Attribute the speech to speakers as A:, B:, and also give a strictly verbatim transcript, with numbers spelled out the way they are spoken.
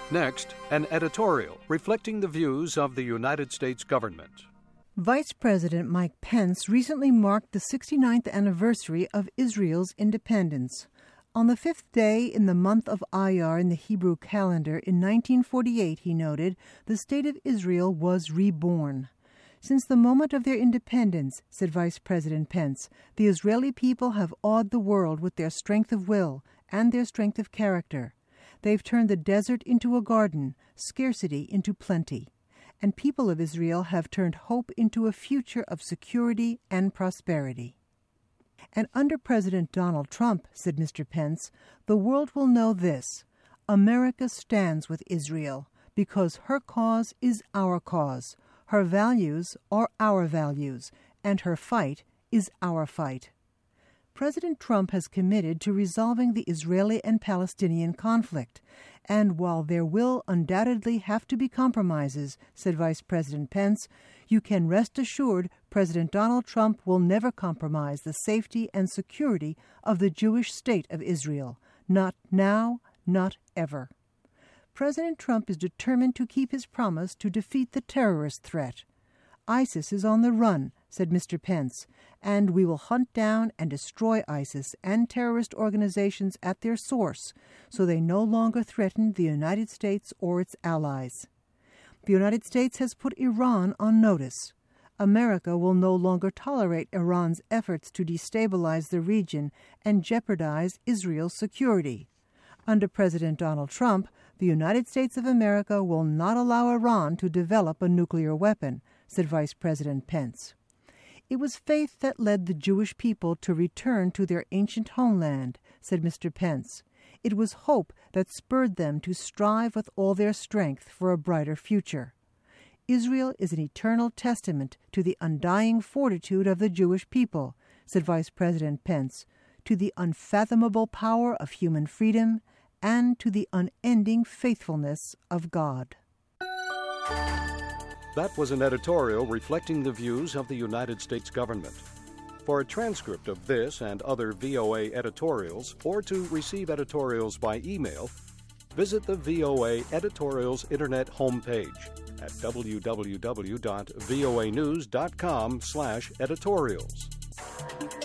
A: Next, an editorial reflecting the views of the United States government.
B: Vice President Mike Pence recently marked the sixty-ninth anniversary of Israel's independence. On the fifth day in the month of Iyar in the Hebrew calendar in nineteen forty-eight, he noted, the state of Israel was reborn. Since the moment of their independence, said Vice President Pence, the Israeli people have awed the world with their strength of will and their strength of character. They've turned the desert into a garden, scarcity into plenty. And people of Israel have turned hope into a future of security and prosperity. And under President Donald Trump, said Mister Pence, the world will know this: America stands with Israel because her cause is our cause, her values are our values, and her fight is our fight. President Trump has committed to resolving the Israeli and Palestinian conflict, and while there will undoubtedly have to be compromises, said Vice President Pence, you can rest assured President Donald Trump will never compromise the safety and security of the Jewish state of Israel. Not now, not ever. President Trump is determined to keep his promise to defeat the terrorist threat. ISIS is on the run, said Mister Pence, and we will hunt down and destroy ISIS and terrorist organizations at their source so they no longer threaten the United States or its allies. The United States has put Iran on notice. America will no longer tolerate Iran's efforts to destabilize the region and jeopardize Israel's security. Under President Donald Trump, the United States of America will not allow Iran to develop a nuclear weapon, said Vice President Pence. It was faith that led the Jewish people to return to their ancient homeland, said Mister Pence. It was hope that spurred them to strive with all their strength for a brighter future. Israel is an eternal testament to the undying fortitude of the Jewish people, said Vice President Pence, to the unfathomable power of human freedom, and to the unending faithfulness of God.
A: That was an editorial reflecting the views of the United States government. For a transcript of this and other V O A editorials, or to receive editorials by email, visit the V O A Editorials Internet homepage at w w w dot voa news dot com slash editorials.